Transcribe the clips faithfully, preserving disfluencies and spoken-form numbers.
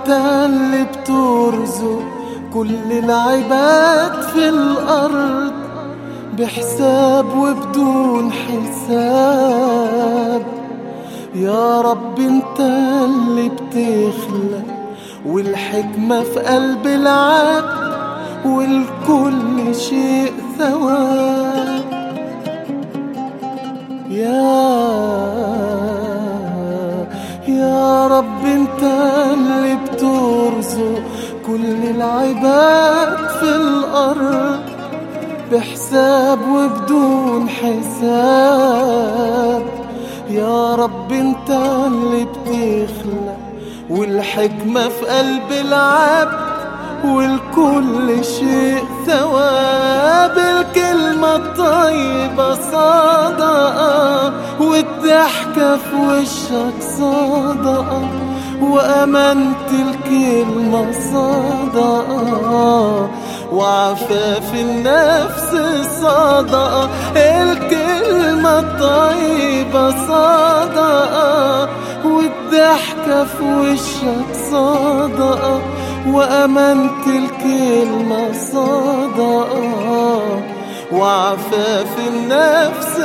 انت اللي بترزق كل العباد في الأرض بحساب وبدون حساب. يا رب انت اللي بتخلق والحكمة في قلب العبد والكل شيء ثواب. يا يا رب انت اللي بترزق كل العباد في الأرض بحساب وبدون حساب. يا رب انت اللي بتخلق والحكمة في قلب العبد والكل شيء ثواب. الكلمة الطيبة صدقة والضحكة في وشك صدقة وأمانة الكلمة صدقة وعفاف النفس صدقة. الكلمة الطيبة صدقة والضحكة في وشك صدقة وأمانة الكلمة صدقة وعفاف النفس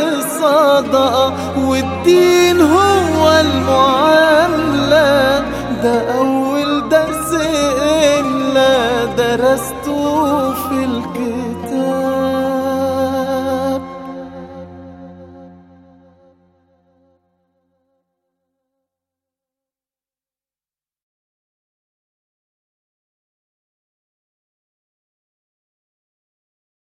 صدقة. والدين هو المعاملة ده أول